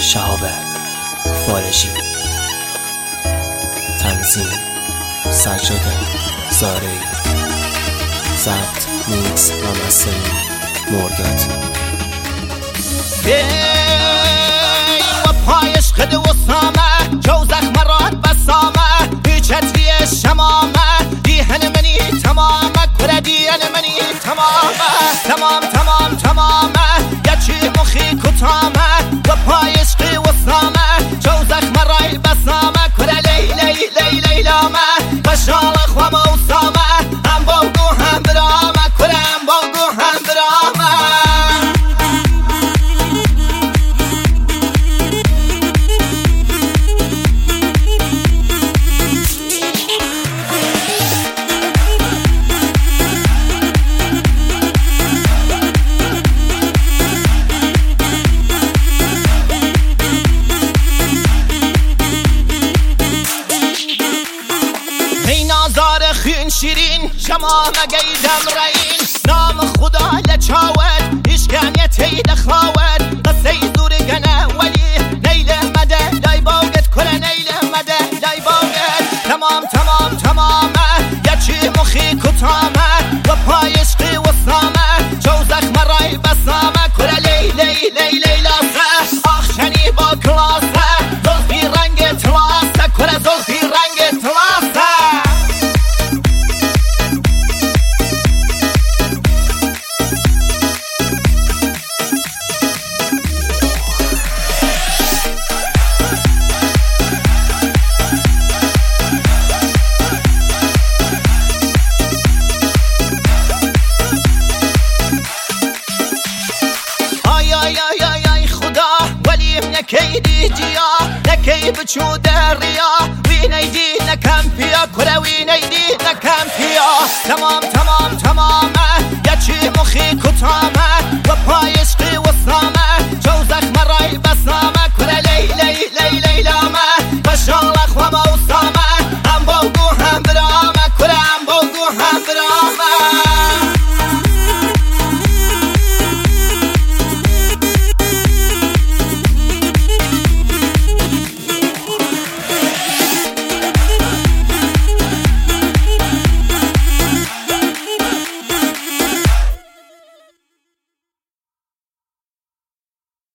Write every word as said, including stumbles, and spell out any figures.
شهاب فارشی، تنظیم سجاد زارعی، ضبط میکس و مسترینگ مرداد. و پایش خد و سامه جو زخم راد بسامه بیچتری شمامه دیهن منی تمامه کره دیهن منی تمامه تمام تمام تمامه یچی مخی کتامه و پایش خی و سامه جو زخم رای بسامه کره لی لی لی لی لامه بشال خوام و سامه هم باگو هم برامه کره هم باگو هم برامه. خین شیرین شما مگیدم رئین نام خدا لچاود اشکانیت تید خواود قصه زور گنه ولی نیل مده لای باگت کره نیل مده لای باگت تمام تمام تمامه یچی مخی کتامه و پایش قی و سامه جو زخم رای بسامه کره لی لی لی لی لاسه آخشنی با کلاسه زلفی رنگ تلاسه کره زلفی رنگ تلاسه. نکی دی جیا نکی بچو دریا وی نیدی نکم پیا کره وی نیدی نکم پیا تمام